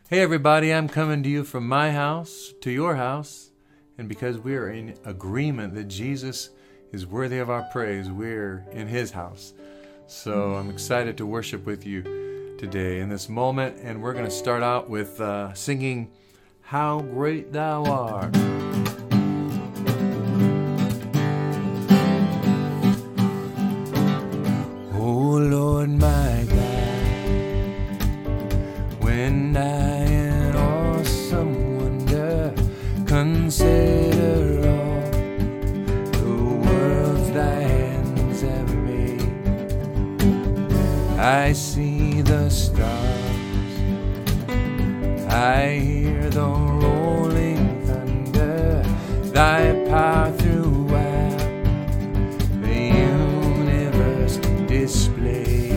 Hey everybody, I'm coming to you from my house to your house, and because we are in agreement that Jesus is worthy of our praise, we're in His house. So I'm excited to worship with you today in this moment, and we're going to start out with singing How Great Thou Art. Oh Lord my God, when I in awesome wonder consider all the worlds thy hands have made, I see the stars, I hear the rolling thunder, thy power throughout the universe display.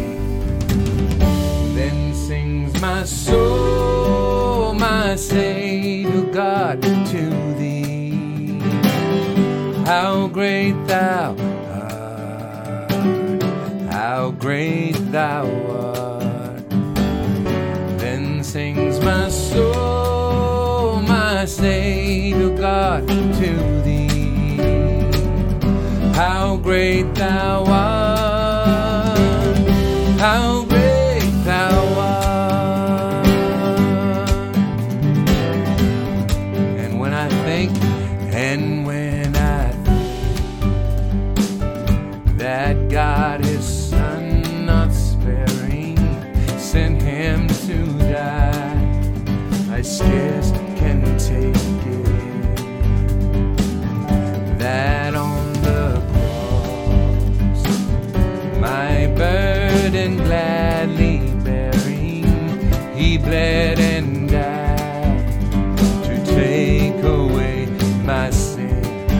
Then sings my soul, my Savior God, to thee. How great thou art, how great thou art. Then sings my soul, my Savior God, to thee. How great thou art, how great thou art. And when I think that God His Son not sparing sent Him to die, I scarce can take it, that on the cross my burden gladly bearing, He bled and died to take away my sin.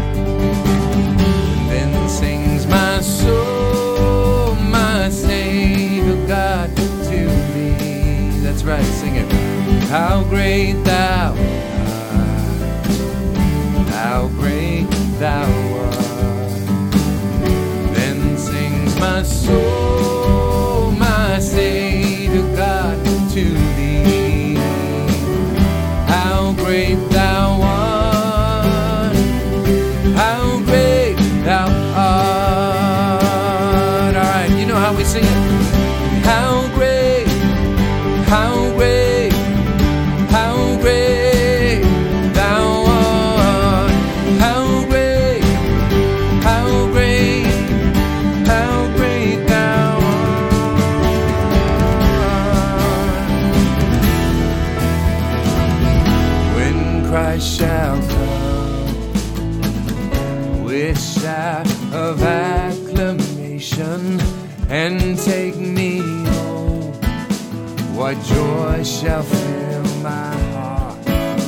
And then sings my soul, my Savior God, to thee. That's right, sing it. How great thou art, how great thou art. Then sings my soul, my Savior God, to thee. How great thou art, how great thou art. All right, you know how we sing it. How great, how great, how great thou art. How great, how great, how great thou art. When Christ shall come with shout of acclamation and take me home, what joy shall fill my heart.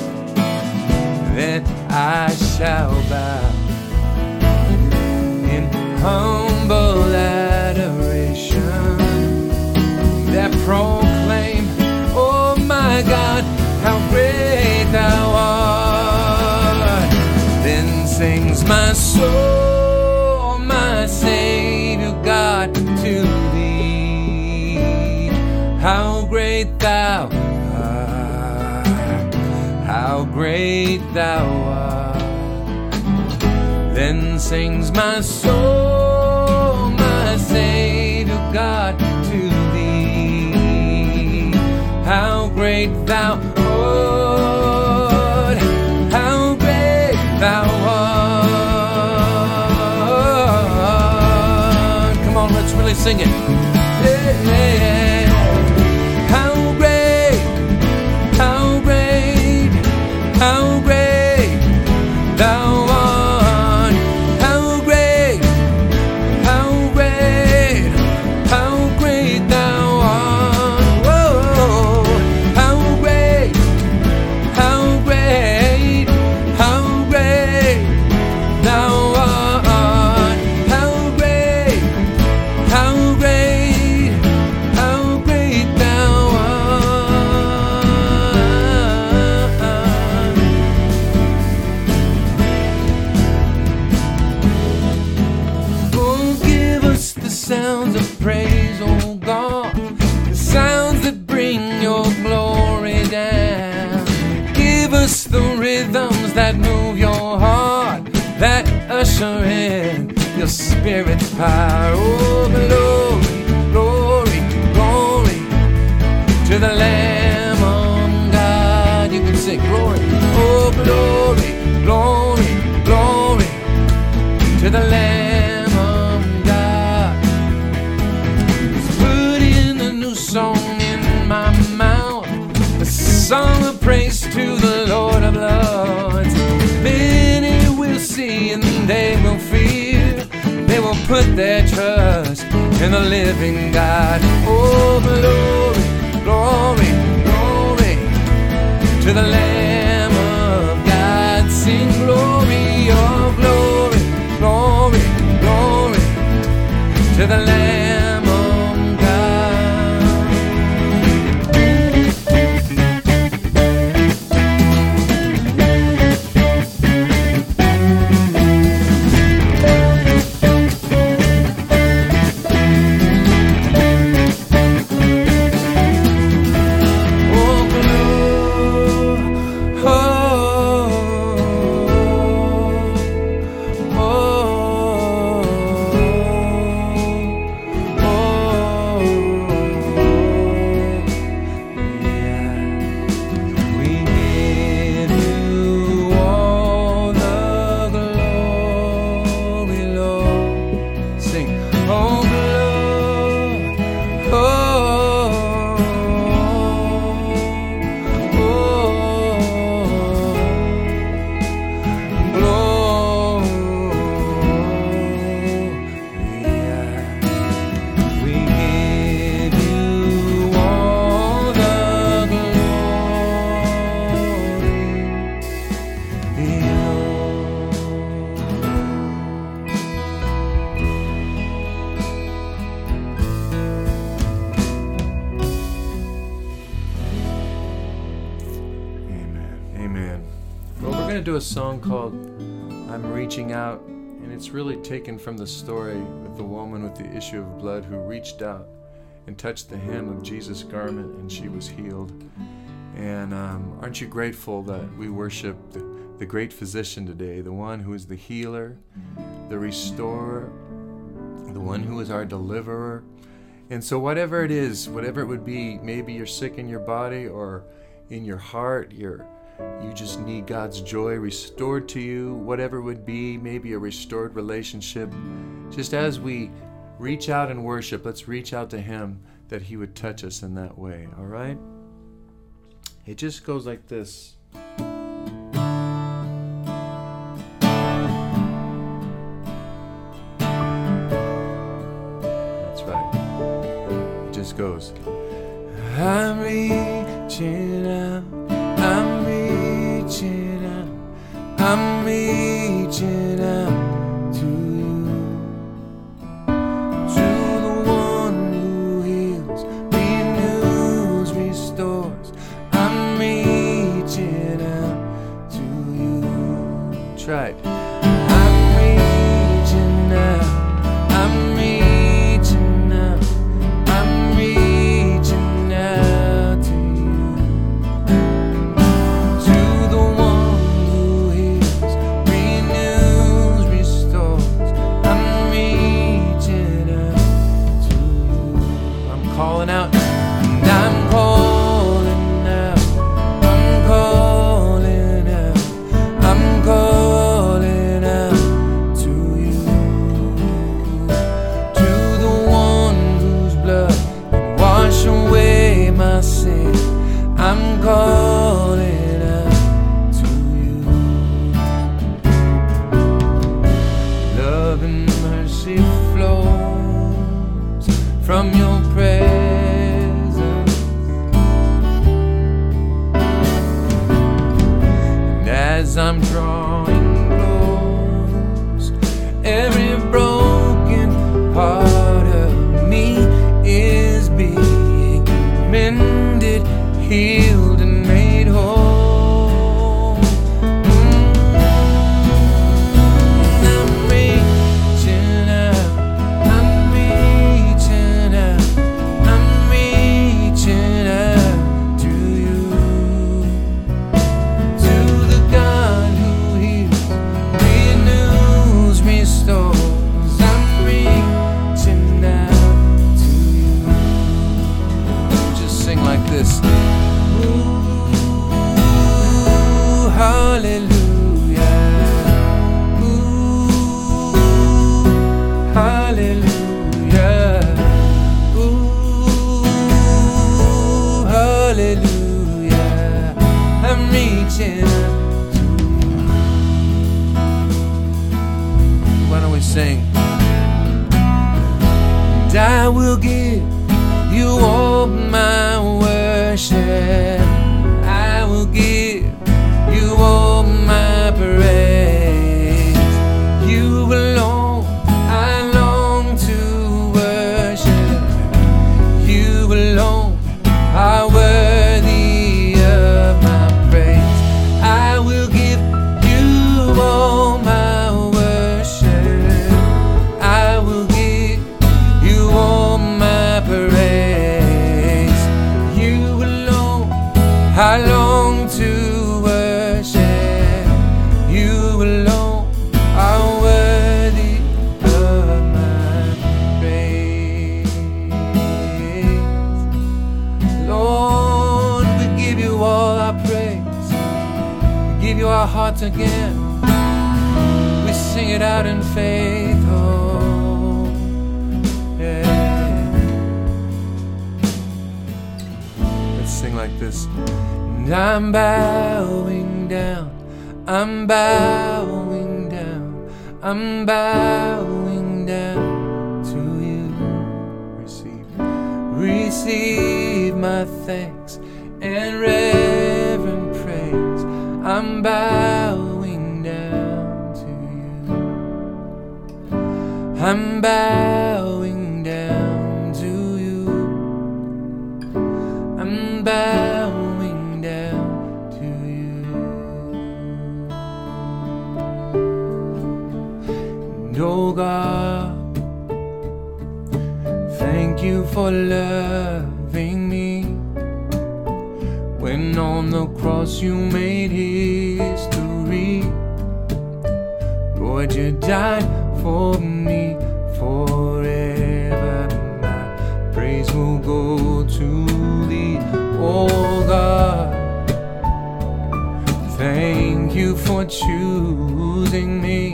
Then I shall bow in humble adoration that proclaim, oh my God, how great thou art. Then sings my soul, my Savior God, to thee. How great thou art, how great thou art. Then sings my soul, my Savior God, to thee. How great thou art, how great thou art. Come on, let's really sing it. Yeah, yeah. How great, how great, how great thou art. How great, how great, how great thou art. Whoa, how great, how great, how great thou art. How great, how great, how usher in your Spirit's power. Oh, glory, glory, glory to the Lamb of God. You can sing glory. Oh, glory, glory, glory to the Lamb of God. He's putting a new song in my mouth, a song of praise to the Lord of Lords. Many will see and they will fear. They will put their trust in the living God. Oh, glory, glory, glory to the Lamb of God. Sing glory, oh glory, glory, glory to the Lamb of God. Do a song called I'm Reaching Out, and it's really taken from the story of the woman with the issue of blood who reached out and touched the hem of Jesus' garment and she was healed. And aren't you grateful that we worship the great physician today, the one who is the healer, the restorer, the one who is our deliverer. And so whatever it is, whatever it would be, maybe you're sick in your body or in your heart, you just need God's joy restored to you, whatever it would be, maybe a restored relationship. Just as we reach out and worship, let's reach out to Him that He would touch us in that way, all right? It just goes like this. That's right. It just goes. I'm reaching out. I'm reaching out, I'm reaching out to you, to the one who heals, renews, restores. I'm reaching out to you. Try it. I'm reaching out, I'm reaching out, I'm reaching out to you. Calling out, and I'm calling out, I'm calling out, I'm calling out to you, to the one whose blood can wash away my sin. I'm calling out to you. Love and mercy flows from your presence. As I'm drawing close, every broken part of me is being mended, healed, and made whole. I'm reaching out, I'm reaching out, I'm reaching out to you, to the God who heals, renews, give you our hearts again. We sing it out in faith. Oh, yeah. Let's sing like this. And I'm bowing down, I'm bowing down, I'm bowing down to you. Receive my thanks and reverent praise. I'm bowing down to you. I'm bowing down to you. I'm bowing down to you. And oh God, thank you for loving me. When on the cross you made history. Lord, you died for me forever. My praise will go to thee. Oh God, thank you for choosing me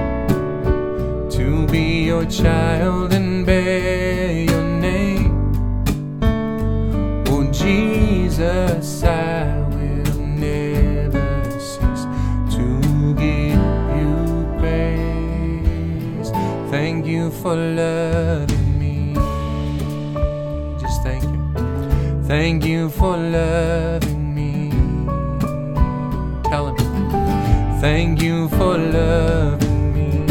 to be your child and bear your name. Oh Jesus, I will never cease to give you praise. Thank you for loving me. Just thank you. Thank you for loving me. Tell him. Thank you for loving me.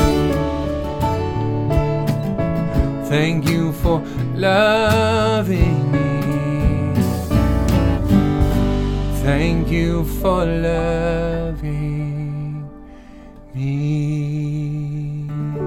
Thank you for loving me. Thank you for loving me.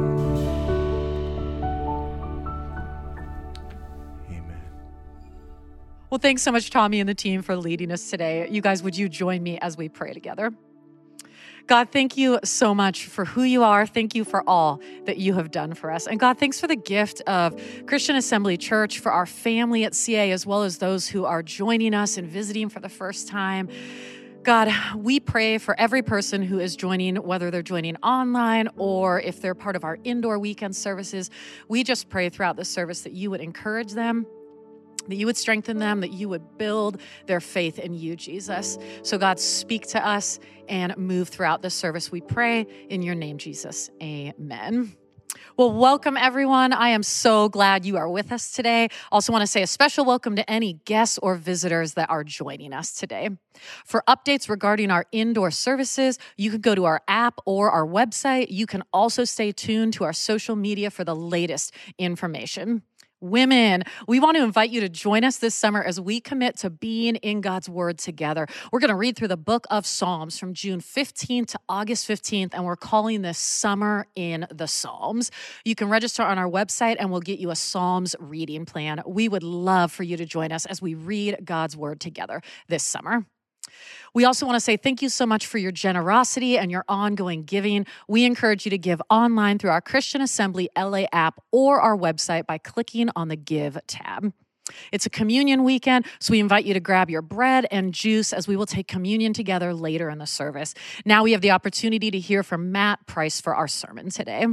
Amen. Well, thanks so much, Tommy and the team, for leading us today. You guys, would you join me as we pray together? God, thank you so much for who you are. Thank you for all that you have done for us. And God, thanks for the gift of Christian Assembly Church, for our family at CA, as well as those who are joining us and visiting for the first time. God, we pray for every person who is joining, whether they're joining online or if they're part of our indoor weekend services. We just pray throughout the service that you would encourage them, that you would strengthen them, that you would build their faith in you, Jesus. So God, speak to us and move throughout this service. We pray in your name, Jesus. Amen. Well, welcome everyone. I am so glad you are with us today. Also want to say a special welcome to any guests or visitors that are joining us today. For updates regarding our indoor services, you can go to our app or our website. You can also stay tuned to our social media for the latest information. Women, we want to invite you to join us this summer as we commit to being in God's Word together. We're going to read through the book of Psalms from June 15th to August 15th, and we're calling this Summer in the Psalms. You can register on our website, and we'll get you a Psalms reading plan. We would love for you to join us as we read God's Word together this summer. We also want to say thank you so much for your generosity and your ongoing giving. We encourage you to give online through our Christian Assembly LA app or our website by clicking on the Give tab. It's a communion weekend, so we invite you to grab your bread and juice as we will take communion together later in the service. Now we have the opportunity to hear from Matt Price for our sermon today.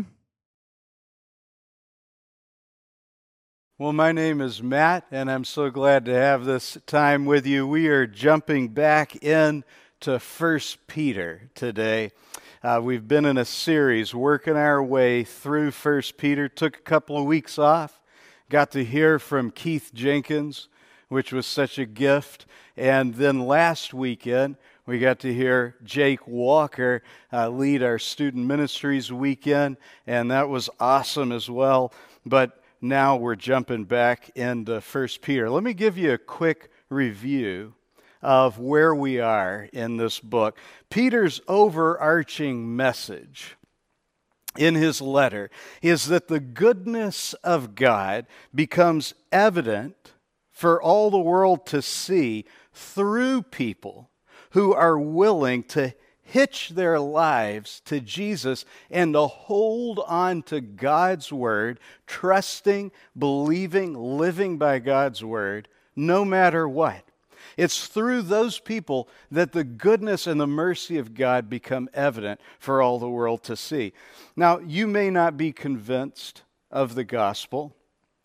Well, my name is Matt, and I'm so glad to have this time with you. We are jumping back into 1 Peter today. We've been in a series working our way through 1 Peter. Took a couple of weeks off. Got to hear from Keith Jenkins, which was such a gift. And then last weekend, we got to hear Jake Walker lead our student ministries weekend, and that was awesome as well. But now we're jumping back into 1 Peter. Let me give you a quick review of where we are in this book. Peter's overarching message in his letter is that the goodness of God becomes evident for all the world to see through people who are willing to hitch their lives to Jesus and to hold on to God's Word, trusting, believing, living by God's Word, no matter what. It's through those people that the goodness and the mercy of God become evident for all the world to see. Now, you may not be convinced of the gospel,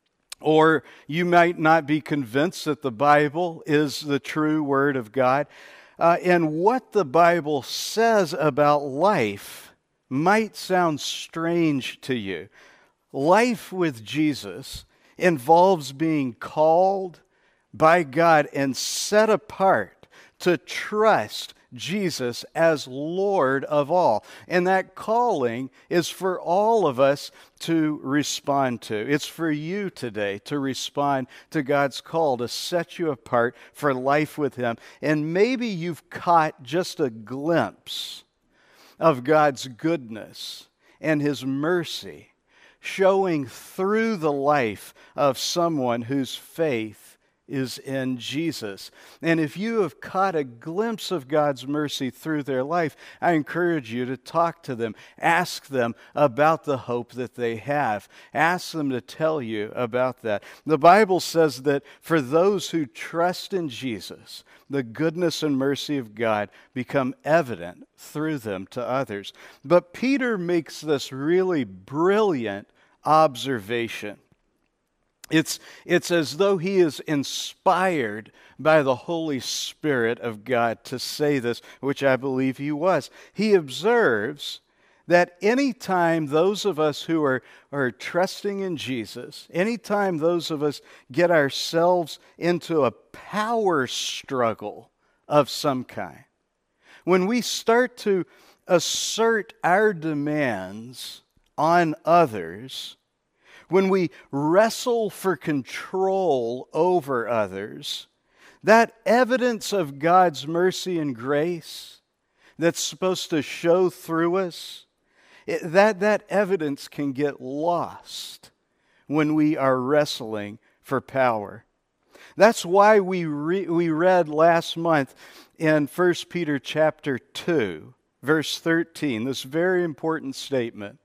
or you might not be convinced that the Bible is the true Word of God. And what the Bible says about life might sound strange to you. Life with Jesus involves being called by God and set apart to trust Jesus as Lord of all. And that calling is for all of us to respond to. It's for you today to respond to God's call to set you apart for life with Him. And maybe you've caught just a glimpse of God's goodness and His mercy showing through the life of someone whose faith is in Jesus. And if you have caught a glimpse of God's mercy through their life, I encourage you to talk to them. Ask them about the hope that they have. Ask them to tell you about that. The Bible says that for those who trust in Jesus, the goodness and mercy of God become evident through them to others. But Peter makes this really brilliant observation. It's as though he is inspired by the Holy Spirit of God to say this, which I believe he was. He observes that anytime those of us who are trusting in Jesus, anytime those of us get ourselves into a power struggle of some kind, when we start to assert our demands on others, when we wrestle for control over others, that evidence of God's mercy and grace that's supposed to show through us, that evidence can get lost when we are wrestling for power. That's why we read last month in 1 Peter chapter 2, verse 13, this very important statement: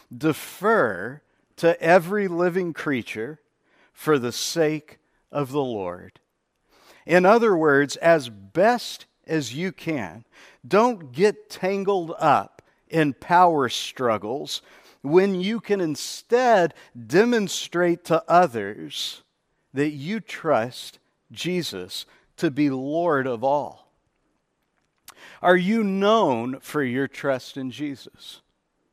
defer to every living creature for the sake of the Lord. In other words, as best as you can, don't get tangled up in power struggles when you can instead demonstrate to others that you trust Jesus to be Lord of all. Are you known for your trust in Jesus?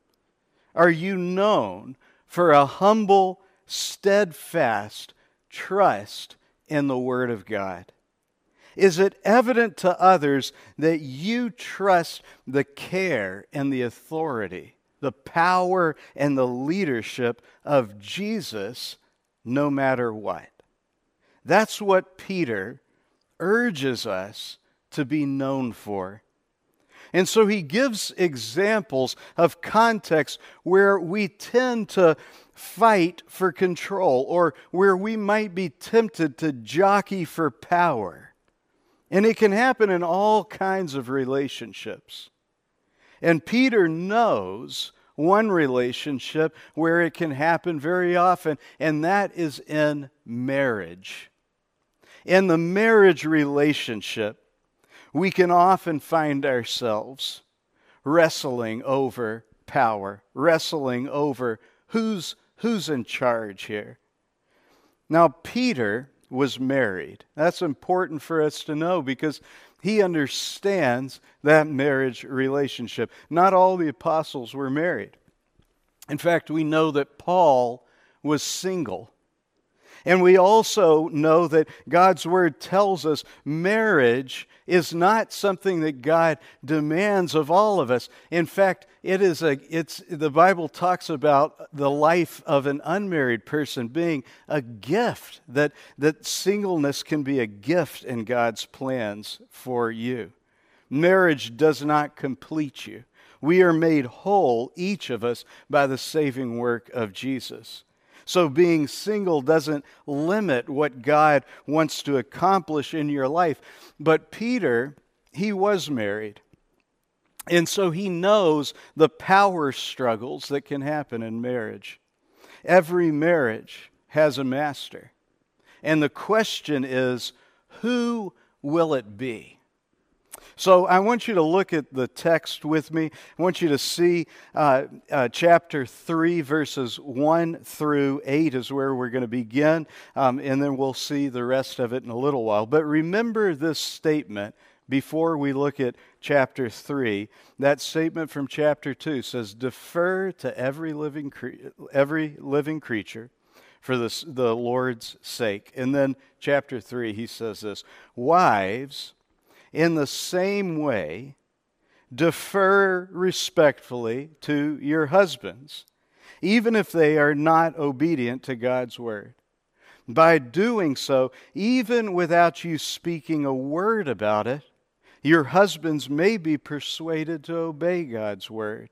Are you known for a humble, steadfast trust in the Word of God? Is it evident to others that you trust the care and the authority, the power and the leadership of Jesus no matter what? That's what Peter urges us to be known for. And so he gives examples of contexts where we tend to fight for control, or where we might be tempted to jockey for power. And it can happen in all kinds of relationships. And Peter knows one relationship where it can happen very often, and that is in marriage. In the marriage relationship, we can often find ourselves wrestling over power, wrestling over who's in charge here. Now, Peter was married. That's important for us to know because he understands that marriage relationship. Not all the apostles were married. In fact, we know that Paul was single. And we also know that God's Word tells us marriage is not something that God demands of all of us. In fact, the Bible talks about the life of an unmarried person being a gift, that singleness can be a gift in God's plans for you. Marriage does not complete you. We are made whole, each of us, by the saving work of Jesus. So being single doesn't limit what God wants to accomplish in your life. But Peter, he was married. And so he knows the power struggles that can happen in marriage. Every marriage has a master. And the question is, who will it be? So I want you to look at the text with me. I want you to see chapter 3, verses 1 through 8 is where we're going to begin, and then we'll see the rest of it in a little while. But remember this statement before we look at chapter 3. That statement from chapter 2 says, "Defer to every living creature for the Lord's sake." And then chapter 3, he says this, "Wives, in the same way, defer respectfully to your husbands, even if they are not obedient to God's word. By doing so, even without you speaking a word about it, your husbands may be persuaded to obey God's word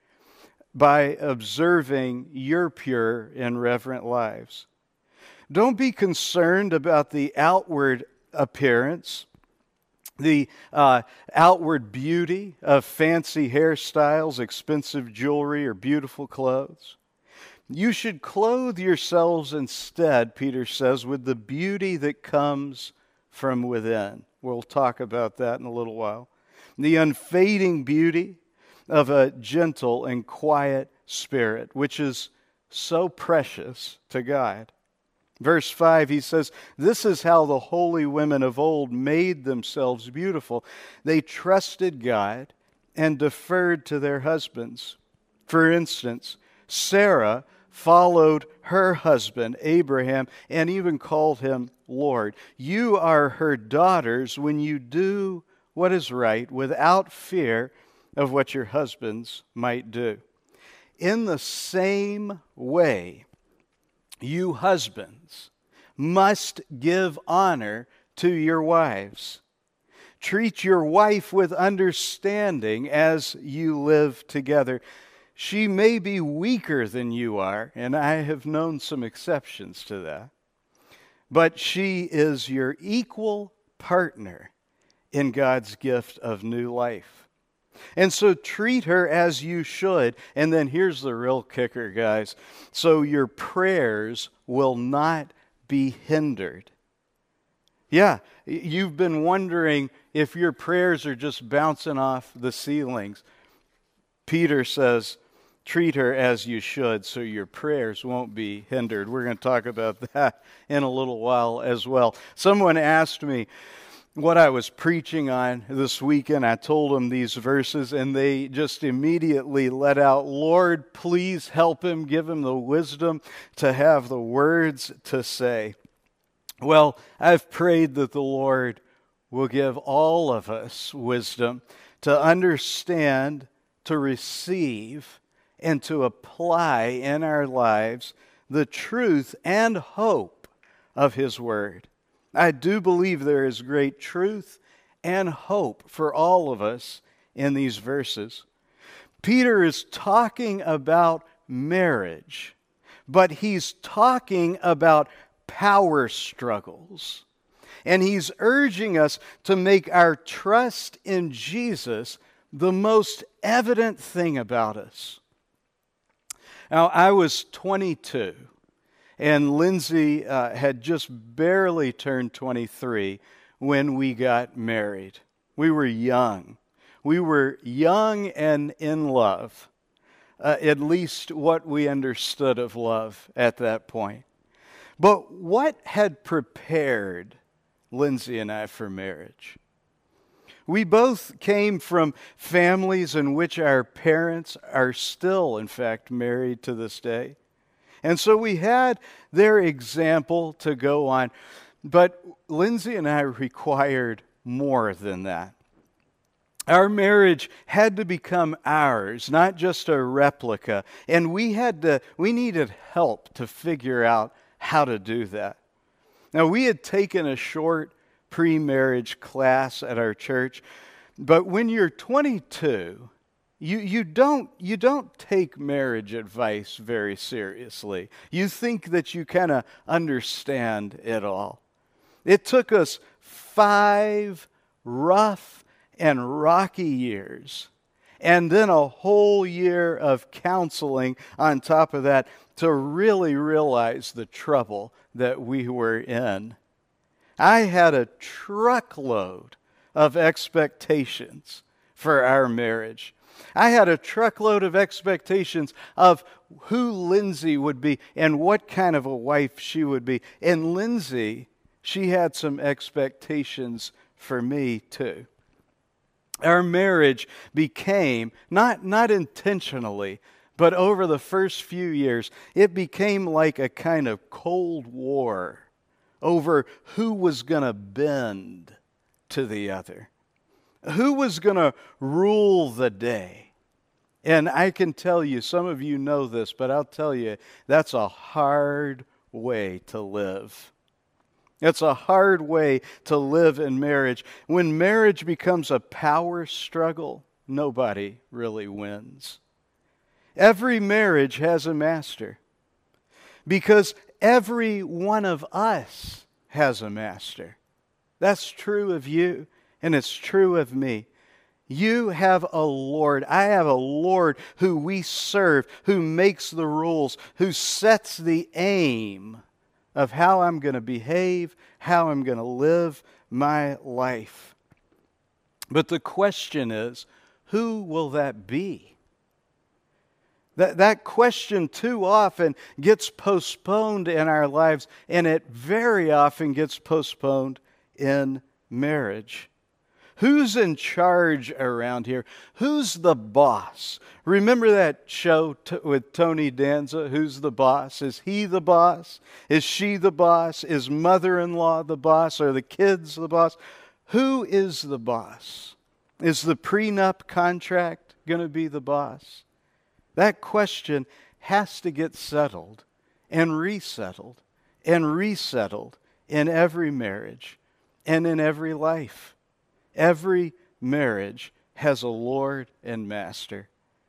by observing your pure and reverent lives. Don't be concerned about the outward appearance, the outward beauty of fancy hairstyles, expensive jewelry, or beautiful clothes. You should clothe yourselves instead," Peter says, "with the beauty that comes from within." We'll talk about that in a little while. The unfading beauty of a gentle and quiet spirit, which is so precious to God. Verse 5, he says, "This is how the holy women of old made themselves beautiful. They trusted God and deferred to their husbands. For instance, Sarah followed her husband, Abraham, and even called him Lord. You are her daughters when you do what is right without fear of what your husbands might do. In the same way, you husbands must give honor to your wives. Treat your wife with understanding as you live together. She may be weaker than you are, and I have known some exceptions to that, but she is your equal partner in God's gift of new life. And so treat her as you should." And then here's the real kicker, guys. "So your prayers will not be hindered." Yeah, you've been wondering if your prayers are just bouncing off the ceilings. Peter says, treat her as you should so your prayers won't be hindered. We're going to talk about that in a little while as well. Someone asked me what I was preaching on this weekend. I told them these verses, and they just immediately let out, "Lord, please help him, give him the wisdom to have the words to say." Well, I've prayed that the Lord will give all of us wisdom to understand, to receive, and to apply in our lives the truth and hope of His Word. I do believe there is great truth and hope for all of us in these verses. Peter is talking about marriage, but he's talking about power struggles. And he's urging us to make our trust in Jesus the most evident thing about us. Now, I was 22. And Lindsay had just barely turned 23 when we got married. We were young. We were young and in love, at least what we understood of love at that point. But what had prepared Lindsay and I for marriage? We both came from families in which our parents are still, in fact, married to this day. And so we had their example to go on. But Lindsay and I required more than that. Our marriage had to become ours, not just a replica. And we needed help to figure out how to do that. Now, we had taken a short pre-marriage class at our church, but when you're 22, You don't take marriage advice very seriously. You think that you kind of understand it all. It took us 5 rough and rocky years, and then a whole year of counseling on top of that to really realize the trouble that we were in. I had a truckload of expectations for our marriage. I had a truckload of expectations of who Lindsay would be and what kind of a wife she would be. And Lindsay, she had some expectations for me too. Our marriage became, not intentionally, but over the first few years, it became like a kind of Cold War over who was going to bend to the other. Who was going to rule the day? And I can tell you, some of you know this, but I'll tell you, that's a hard way to live. It's a hard way to live in marriage. When marriage becomes a power struggle, nobody really wins. Every marriage has a master because every one of us has a master. That's true of you, and it's true of me. You have a Lord. I have a Lord who we serve, who makes the rules, who sets the aim of how I'm going to behave, how I'm going to live my life. But the question is, who will that be? That question too often gets postponed in our lives, and it very often gets postponed in marriage. Who's in charge around here? Who's the boss? Remember that show with Tony Danza, Who's the Boss? Is he the boss? Is she the boss? Is mother-in-law the boss? Are the kids the boss? Who is the boss? Is the prenup contract going to be the boss? That question has to get settled and resettled in every marriage and in every life. Every marriage has a Lord and Master.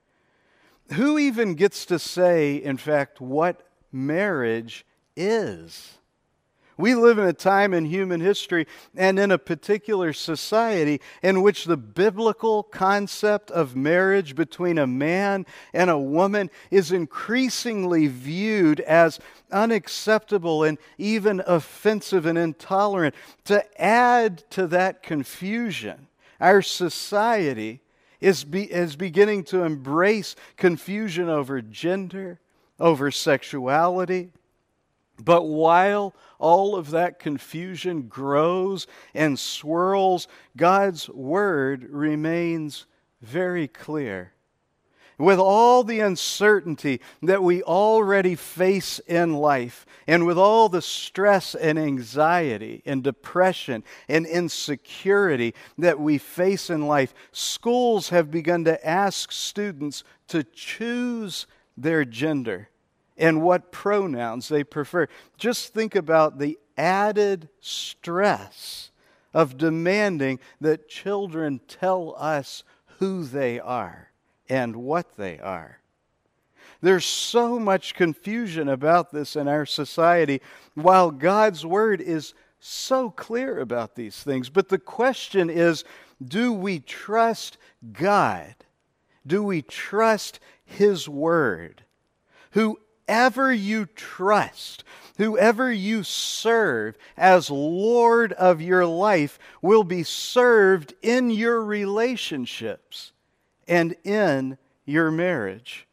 Who even gets to say, in fact, what marriage is? We live in a time in human history and in a particular society in which the biblical concept of marriage between a man and a woman is increasingly viewed as unacceptable and even offensive and intolerant. To add to that confusion, our society is beginning to embrace confusion over gender, over sexuality. But while all of that confusion grows and swirls, God's Word remains very clear. With all the uncertainty that we already face in life, and with all the stress and anxiety and depression and insecurity that we face in life, schools have begun to ask students to choose their gender and what pronouns they prefer. Just think about the added stress of demanding that children tell us who they are and what they are. There's so much confusion about this in our society, while God's Word is so clear about these things. But the question is, do we trust God? Do we trust His Word? Whoever you trust, whoever you serve as Lord of your life will be served in your relationships and in your marriage.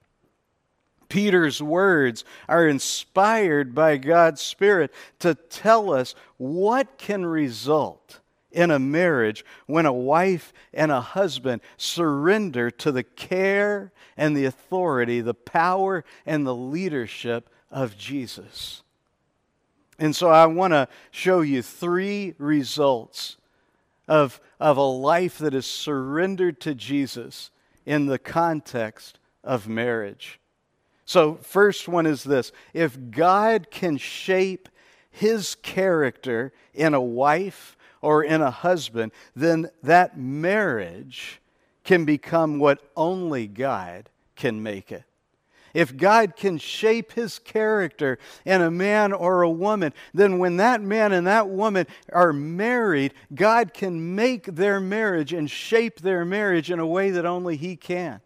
Peter's words are inspired by God's Spirit to tell us what can result in a marriage when a wife and a husband surrender to the care and the authority, the power and the leadership of Jesus. And so I want to show you 3 results of a life that is surrendered to Jesus in the context of marriage. So first one is this: if God can shape His character in a wife or in a husband, then that marriage can become what only God can make it. If God can shape His character in a man or a woman, then when that man and that woman are married, God can make their marriage and shape their marriage in a way that only He can.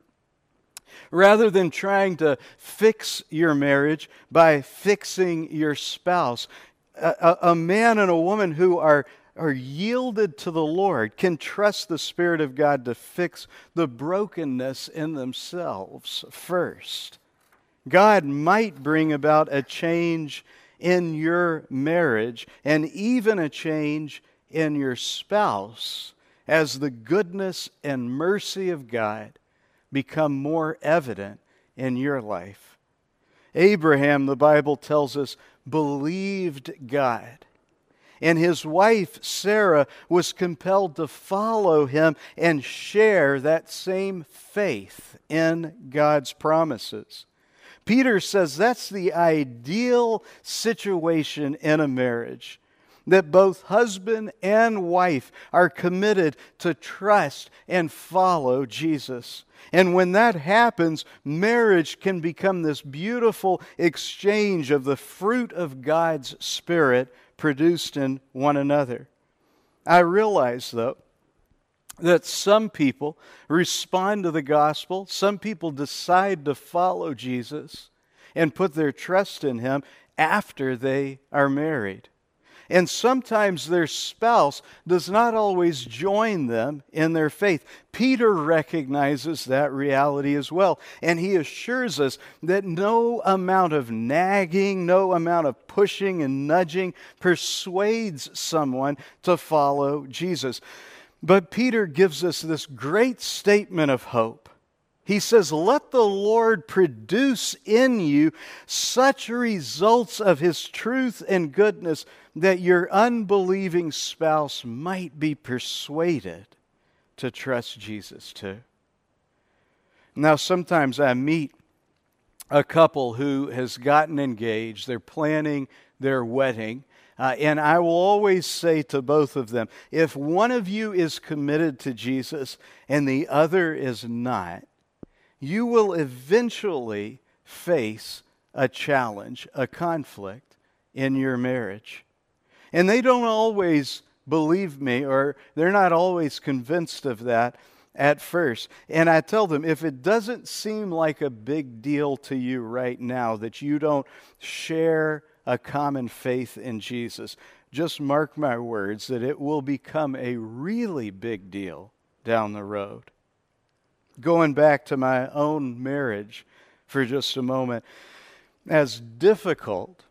Rather than trying to fix your marriage by fixing your spouse, A man and a woman who are yielded to the Lord can trust the Spirit of God to fix the brokenness in themselves first. God might bring about a change in your marriage and even a change in your spouse as the goodness and mercy of God become more evident in your life. Abraham, the Bible tells us, believed God. And his wife, Sarah, was compelled to follow him and share that same faith in God's promises. Peter says that's the ideal situation in a marriage, that both husband and wife are committed to trust and follow Jesus. And when that happens, marriage can become this beautiful exchange of the fruit of God's Spirit produced in one another. I realize, though, that some people respond to the gospel, some people decide to follow Jesus and put their trust in Him after they are married. And sometimes their spouse does not always join them in their faith. Peter recognizes that reality as well. And he assures us that no amount of nagging, no amount of pushing and nudging persuades someone to follow Jesus. But Peter gives us this great statement of hope. He says, let the Lord produce in you such results of His truth and goodness that your unbelieving spouse might be persuaded to trust Jesus too. Now, sometimes I meet a couple who has gotten engaged. They're planning their wedding. And I will always say to both of them, if one of you is committed to Jesus and the other is not, you will eventually face a challenge, a conflict in your marriage. And they don't always believe me, or they're not always convinced of that at first. And I tell them, if it doesn't seem like a big deal to you right now that you don't share a common faith in Jesus, just mark my words that it will become a really big deal down the road. Going back to my own marriage for just a moment, as difficult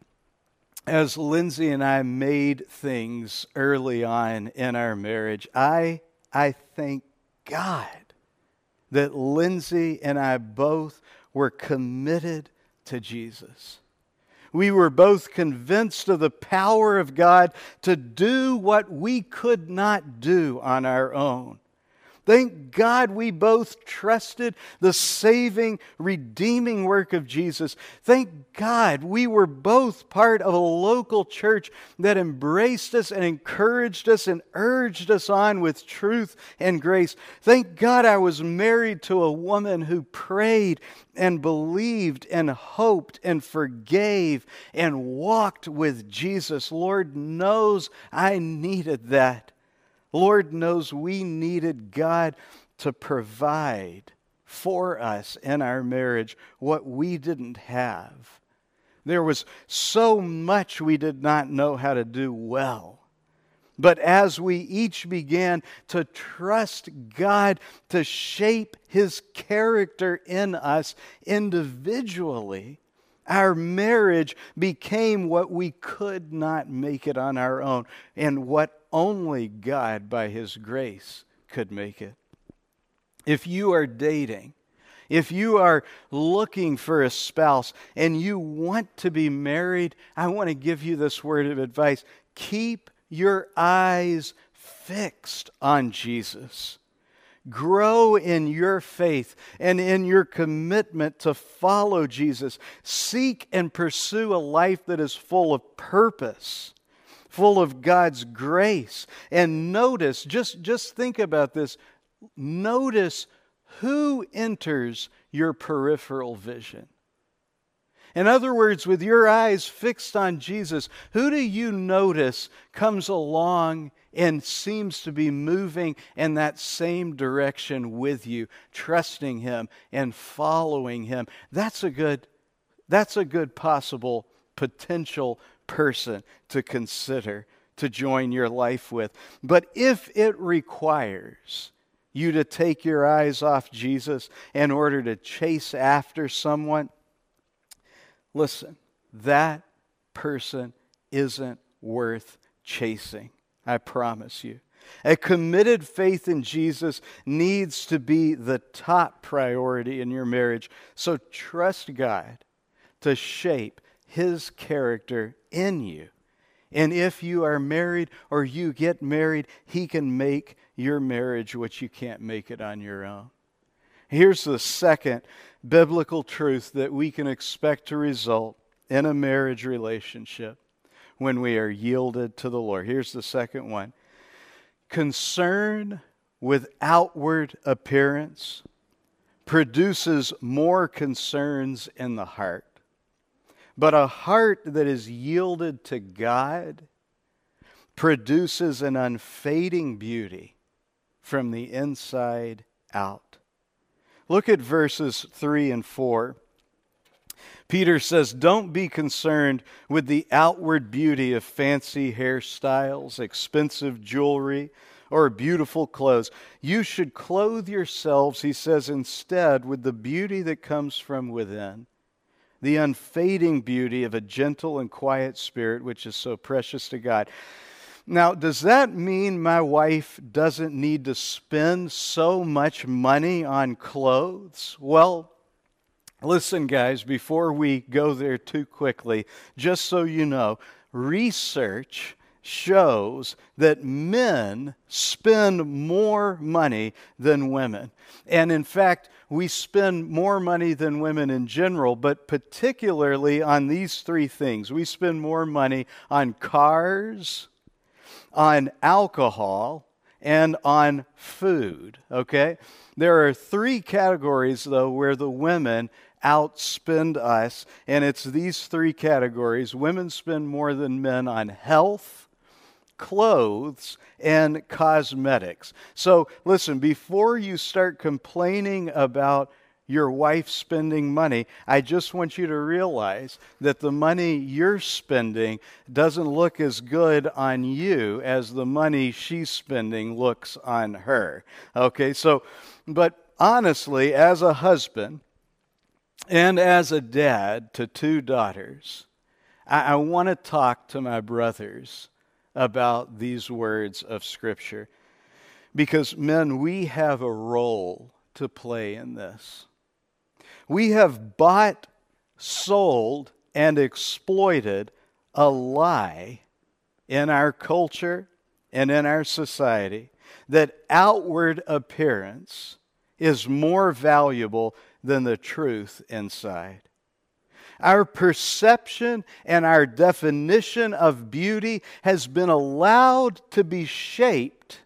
as Lindsay and I made things early on in our marriage, I thank God that Lindsay and I both were committed to Jesus. We were both convinced of the power of God to do what we could not do on our own. Thank God we both trusted the saving, redeeming work of Jesus. Thank God we were both part of a local church that embraced us and encouraged us and urged us on with truth and grace. Thank God I was married to a woman who prayed and believed and hoped and forgave and walked with Jesus. Lord knows I needed that. Lord knows we needed God to provide for us in our marriage what we didn't have. There was so much we did not know how to do well. But as we each began to trust God to shape His character in us individually, our marriage became what we could not make it on our own, and what only God, by His grace, could make it. If you are dating, if you are looking for a spouse, and you want to be married, I want to give you this word of advice. Keep your eyes fixed on Jesus. Grow in your faith and in your commitment to follow Jesus. Seek and pursue a life that is full of purpose, full of God's grace. And notice, just think about this, notice who enters your peripheral vision. In other words, with your eyes fixed on Jesus, who do you notice comes along and seems to be moving in that same direction with you, trusting Him and following Him? That's a good possible potential person to consider to join your life with. But if it requires you to take your eyes off Jesus in order to chase after someone, listen, that person isn't worth chasing. I promise you. A committed faith in Jesus needs to be the top priority in your marriage. So trust God to shape His character in you. And if you are married or you get married, He can make your marriage what you can't make it on your own. Here's the second biblical truth that we can expect to result in a marriage relationship when we are yielded to the Lord. Here's the second one. Concern with outward appearance produces more concerns in the heart. But a heart that is yielded to God produces an unfading beauty from the inside out. Look at verses 3 and 4. Peter says, don't be concerned with the outward beauty of fancy hairstyles, expensive jewelry, or beautiful clothes. You should clothe yourselves, he says, instead with the beauty that comes from within, the unfading beauty of a gentle and quiet spirit, which is so precious to God. Now, does that mean my wife doesn't need to spend so much money on clothes? Well, listen, guys, before we go there too quickly, just so you know, research shows that men spend more money than women. And in fact, we spend more money than women in general, but particularly on these three things. We spend more money on cars, on alcohol, and on food, okay? There are three categories, though, where the women outspend us, and it's these three categories. Women spend more than men on health, clothes, and cosmetics. So listen, before you start complaining about your wife spending money, I just want you to realize that the money you're spending doesn't look as good on you as the money she's spending looks on her. Okay, so, but honestly, as a husband and as a dad to two daughters, I want to talk to my brothers about these words of Scripture. Because, men, we have a role to play in this. We have bought, sold, and exploited a lie in our culture and in our society that outward appearance is more valuable than the truth inside. Our perception and our definition of beauty has been allowed to be shaped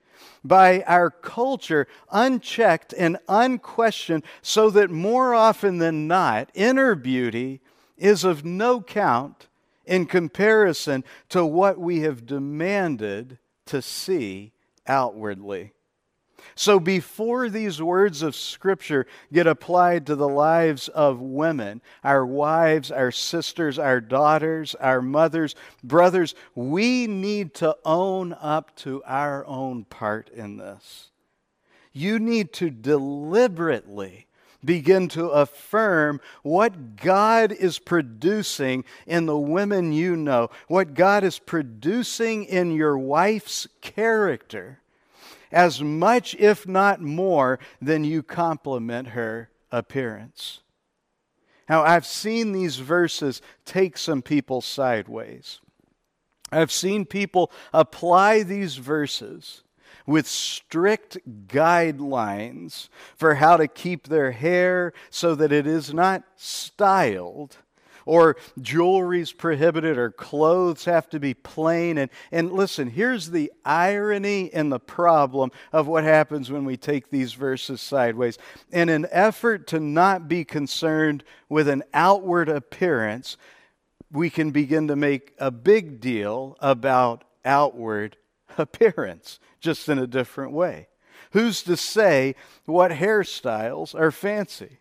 by our culture, unchecked and unquestioned, so that more often than not, inner beauty is of no count in comparison to what we have demanded to see outwardly. So before these words of Scripture get applied to the lives of women, our wives, our sisters, our daughters, our mothers, brothers, we need to own up to our own part in this. You need to deliberately begin to affirm what God is producing in the women you know, what God is producing in your wife's character, as much, if not more, than you compliment her appearance. Now, I've seen these verses take some people sideways. I've seen people apply these verses with strict guidelines for how to keep their hair so that it is not styled, or jewelry's prohibited, or clothes have to be plain. And listen, here's the irony and the problem of what happens when we take these verses sideways. In an effort to not be concerned with an outward appearance, we can begin to make a big deal about outward appearance, just in a different way. Who's to say what hairstyles are fancy?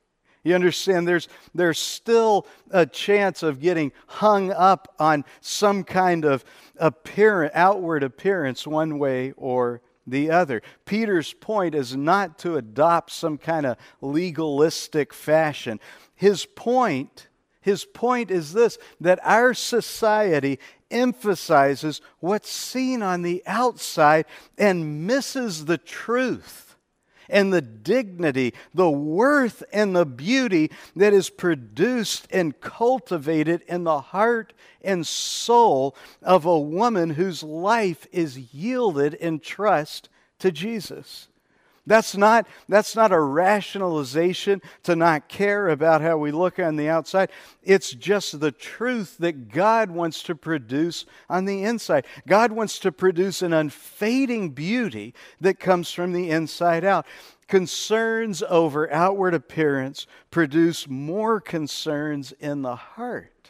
You understand, there's still a chance of getting hung up on some kind of outward appearance one way or the other. Peter's point is not to adopt some kind of legalistic fashion. His point is this, that our society emphasizes what's seen on the outside and misses the truth and the dignity, the worth, and the beauty that is produced and cultivated in the heart and soul of a woman whose life is yielded in trust to Jesus. That's not a rationalization to not care about how we look on the outside. It's just the truth that God wants to produce on the inside. God wants to produce an unfading beauty that comes from the inside out. Concerns over outward appearance produce more concerns in the heart.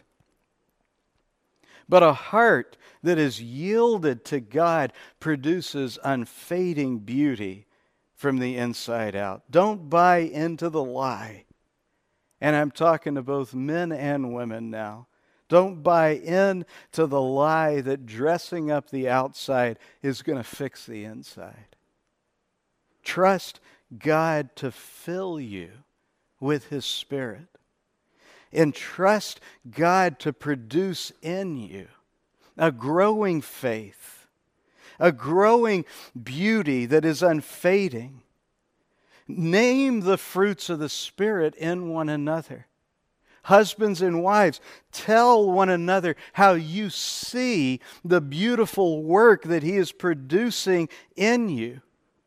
But a heart that is yielded to God produces unfading beauty from the inside out. Don't buy into the lie. And I'm talking to both men and women now. Don't buy into the lie that dressing up the outside is going to fix the inside. Trust God to fill you with His Spirit. And trust God to produce in you a growing faith, a growing beauty that is unfading. Name the fruits of the Spirit in one another. Husbands and wives, tell one another how you see the beautiful work that He is producing in you.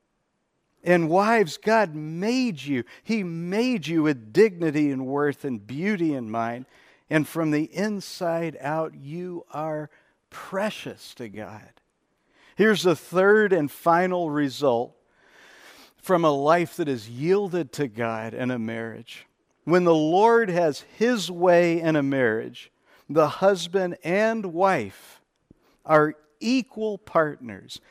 And wives, God made you. He made you with dignity and worth and beauty in mind. And from the inside out, you are precious to God. Here's the third and final result from a life that is yielded to God in a marriage. When the Lord has His way in a marriage, the husband and wife are equal partners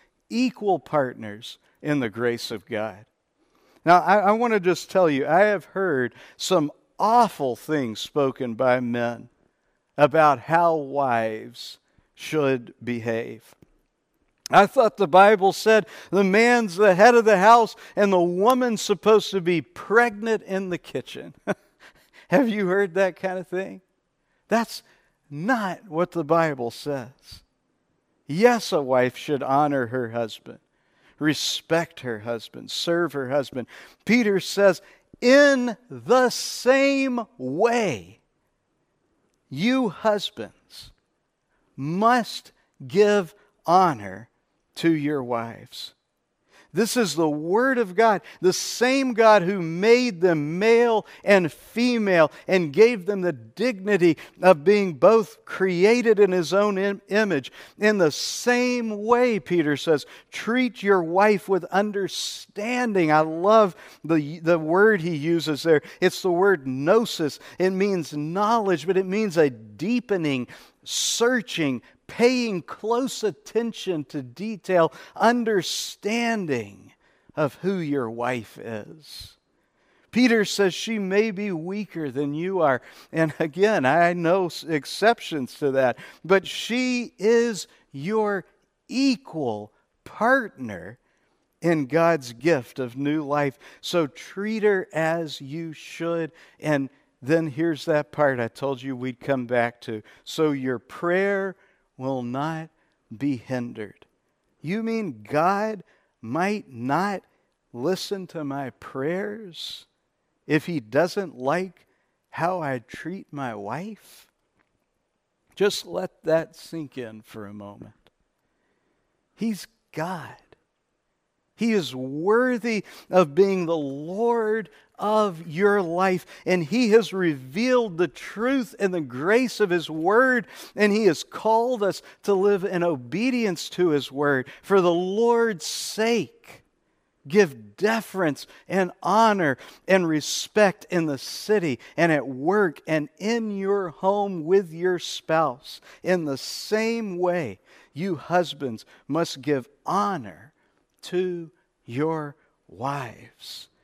in the grace of God. Now, I want to just tell you, I have heard some awful things spoken by men about how wives should behave. I thought the Bible said the man's the head of the house and the woman's supposed to be pregnant in the kitchen. Have you heard that kind of thing? That's not what the Bible says. Yes, a wife should honor her husband, respect her husband, serve her husband. Peter says, in the same way, you husbands must give honor to your wives. This is the Word of God, the same God who made them male and female and gave them the dignity of being both created in His own image. In the same way, Peter says, treat your wife with understanding. I love the word he uses there. It's the word gnosis. It means knowledge, but it means a deepening, searching, paying close attention to detail, understanding of who your wife is. Peter says she may be weaker than you are. And again, I know exceptions to that. But she is your equal partner in God's gift of new life. So treat her as you should. And then here's that part I told you we'd come back to. So your prayer will not be hindered. You mean God might not listen to my prayers if He doesn't like how I treat my wife? Just let that sink in for a moment. He's God. He is worthy of being the Lord of your life. And He has revealed the truth and the grace of His Word. And He has called us to live in obedience to His Word. For the Lord's sake, give deference and honor and respect in the city and at work and in your home with your spouse. In the same way, you husbands must give honor to your wives.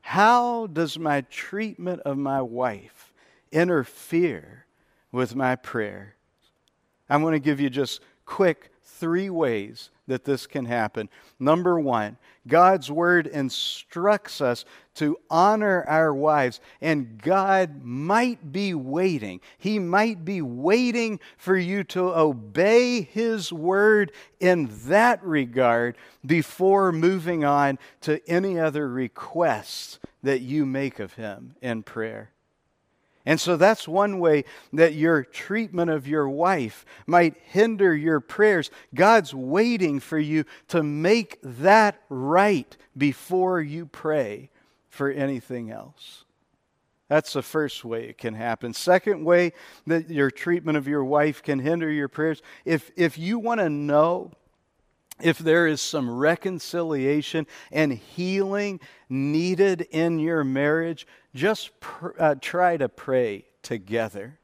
How does my treatment of my wife interfere with my prayer? I'm going to give you just quick 3 ways that this can happen. Number 1, God's Word instructs us to honor our wives, and God might be waiting. He might be waiting for you to obey His Word in that regard before moving on to any other requests that you make of Him in prayer. And so that's one way that your treatment of your wife might hinder your prayers. God's waiting for you to make that right before you pray for anything else. That's the first way it can happen. Second way that your treatment of your wife can hinder your prayers, if you want to know if there is some reconciliation and healing needed in your marriage, just try to pray together.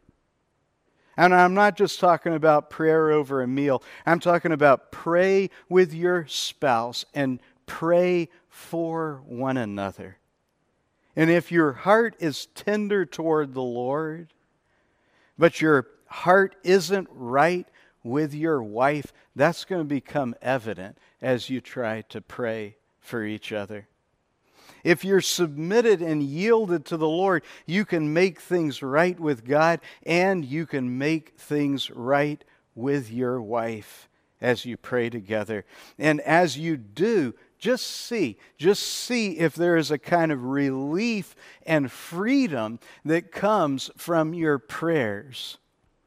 And I'm not just talking about prayer over a meal. I'm talking about pray with your spouse and pray for one another. And if your heart is tender toward the Lord, but your heart isn't right with your wife, that's going to become evident as you try to pray for each other. If you're submitted and yielded to the Lord, you can make things right with God, and you can make things right with your wife as you pray together. And as you do, just see if there is a kind of relief and freedom that comes from your prayers.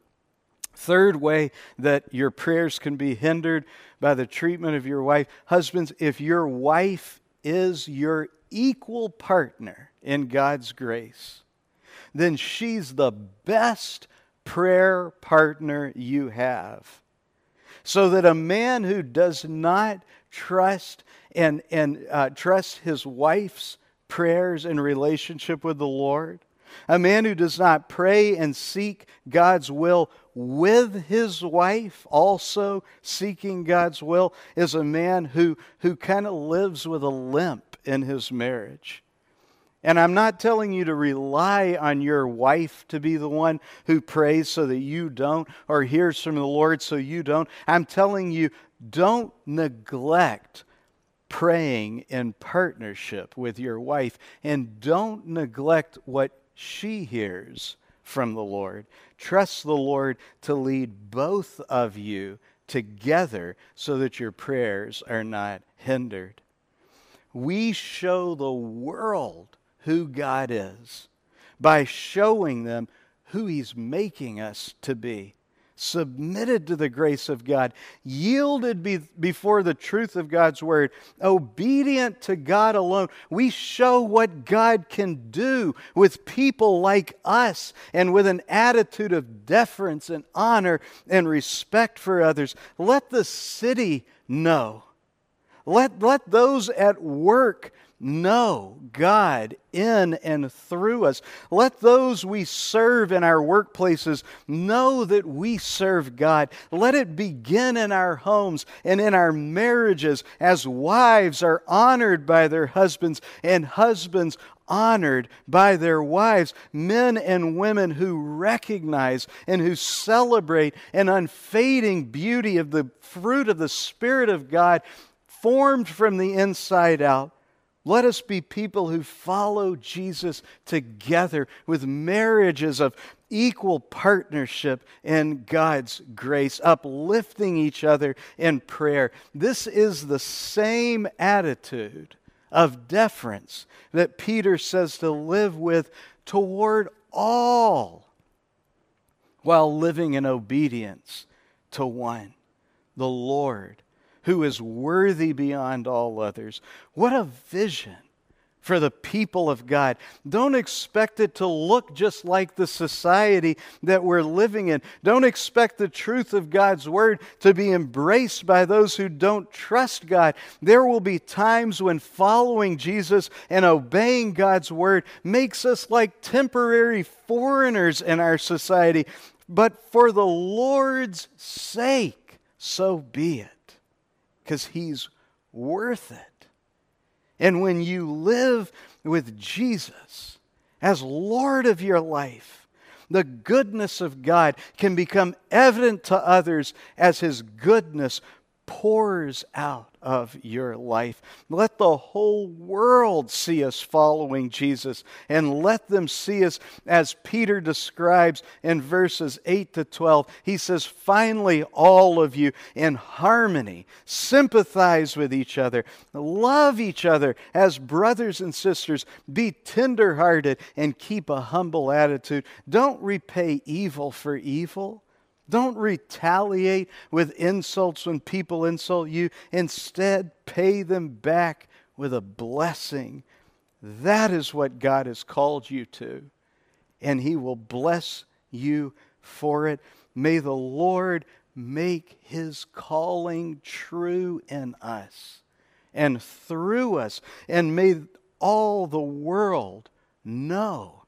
Third way that your prayers can be hindered by the treatment of your wife. Husbands, if your wife is your equal partner in God's grace, then she's the best prayer partner you have. So that a man who does not trust and trust his wife's prayers in relationship with the Lord, a man who does not pray and seek God's will with his wife, also seeking God's will, is a man who kind of lives with a limp in his marriage. And I'm not telling you to rely on your wife to be the one who prays so that you don't, or hears from the Lord so you don't. I'm telling you, don't neglect praying in partnership with your wife, and don't neglect what she hears from the Lord. Trust the Lord to lead both of you together so that your prayers are not hindered. We show the world who God is by showing them who He's making us to be. Submitted to the grace of God, yielded before the truth of God's Word, obedient to God alone. We show what God can do with people like us, and with an attitude of deference and honor and respect for others. Let the city know. Let those at work know God in and through us. Let those we serve in our workplaces know that we serve God. Let it begin in our homes and in our marriages, as wives are honored by their husbands and husbands honored by their wives. Men and women who recognize and who celebrate an unfading beauty of the fruit of the Spirit of God formed from the inside out. Let us be people who follow Jesus together with marriages of equal partnership in God's grace, uplifting each other in prayer. This is the same attitude of deference that Peter says to live with toward all, while living in obedience to one, the Lord, who is worthy beyond all others. What a vision for the people of God. Don't expect it to look just like the society that we're living in. Don't expect the truth of God's Word to be embraced by those who don't trust God. There will be times when following Jesus and obeying God's Word makes us like temporary foreigners in our society. But for the Lord's sake, so be it. Because He's worth it. And when you live with Jesus as Lord of your life, the goodness of God can become evident to others as His goodness pours out of your life. Let the whole world see us following Jesus, and let them see us as Peter describes in verses 8 to 12. He says, finally, all of you in harmony, sympathize with each other, love each other as brothers and sisters, be tenderhearted, and keep a humble attitude. Don't repay evil for evil. Don't retaliate with insults when people insult you. Instead, pay them back with a blessing. That is what God has called you to, and He will bless you for it. May the Lord make His calling true in us and through us, and may all the world know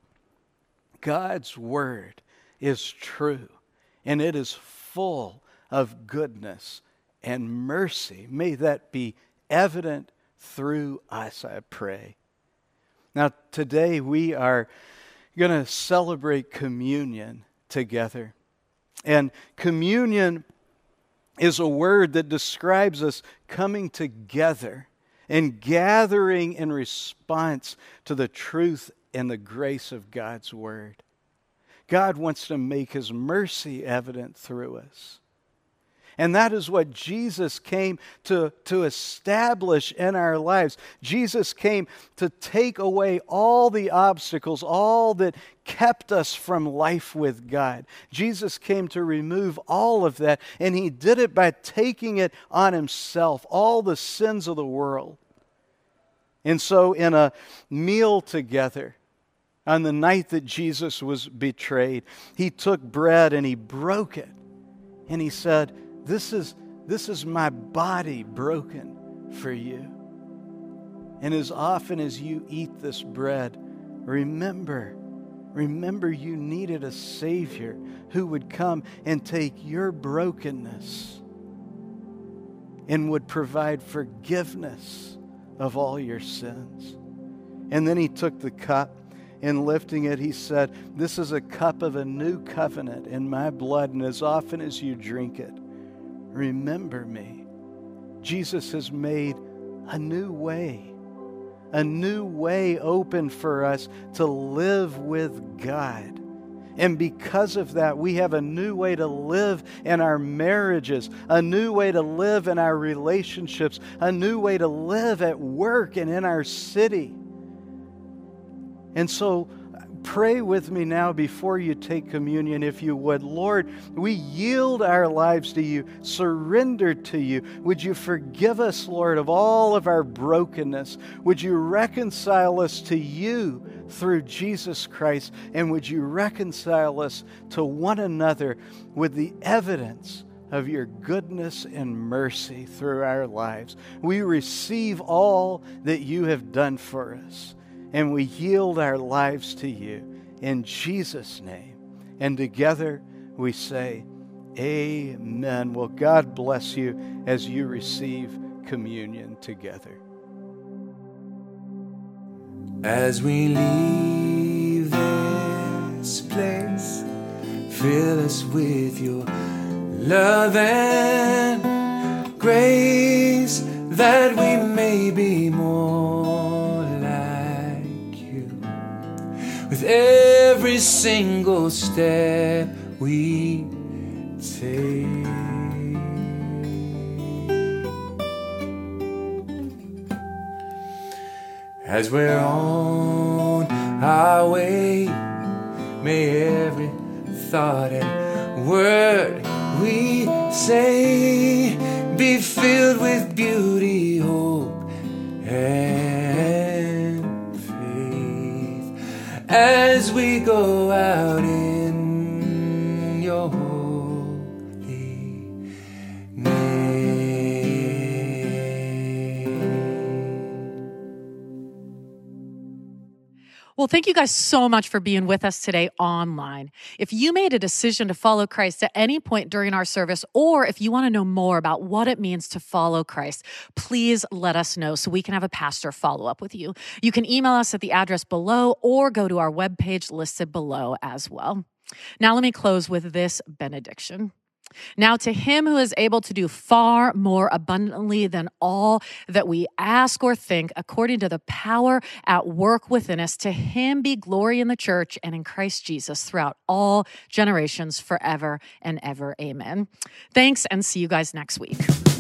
God's Word is true. And it is full of goodness and mercy. May that be evident through us, I pray. Now, today we are going to celebrate communion together. And communion is a word that describes us coming together and gathering in response to the truth and the grace of God's Word. God wants to make His mercy evident through us. And that is what Jesus came to establish in our lives. Jesus came to take away all the obstacles, all that kept us from life with God. Jesus came to remove all of that, and He did it by taking it on Himself, all the sins of the world. And so in a meal together, on the night that Jesus was betrayed, He took bread and He broke it. And He said, This is my body broken for you. And as often as you eat this bread, remember you needed a Savior who would come and take your brokenness and would provide forgiveness of all your sins. And then He took the cup, and lifting it, He said, this is a cup of a new covenant in my blood, and as often as you drink it, remember me. Jesus has made a new way open for us to live with God. And because of that, we have a new way to live in our marriages, a new way to live in our relationships, a new way to live at work and in our city. And so pray with me now before you take communion, if you would. Lord, we yield our lives to You, surrender to You. Would You forgive us, Lord, of all of our brokenness? Would You reconcile us to You through Jesus Christ? And would You reconcile us to one another with the evidence of Your goodness and mercy through our lives? We receive all that You have done for us, and we yield our lives to You in Jesus' name. And together we say, Amen. Well, God bless you as you receive communion together. As we leave this place, fill us with Your love and grace, that we may be more with every single step we take. As we're on our way, may every thought and word we say be filled with beauty, hope, and as we go out in Your holy name. Well, Well, thank you guys so much for being with us today online. If you made a decision to follow Christ at any point during our service, or if you want to know more about what it means to follow Christ, please let us know so we can have a pastor follow up with you. You can email us at the address below or go to our webpage listed below as well. Now, let me close with this benediction. Now to him who is able to do far more abundantly than all that we ask or think, according to the power at work within us, to him be glory in the church and in Christ Jesus throughout all generations, forever and ever. Amen. Thanks, and see you guys next week.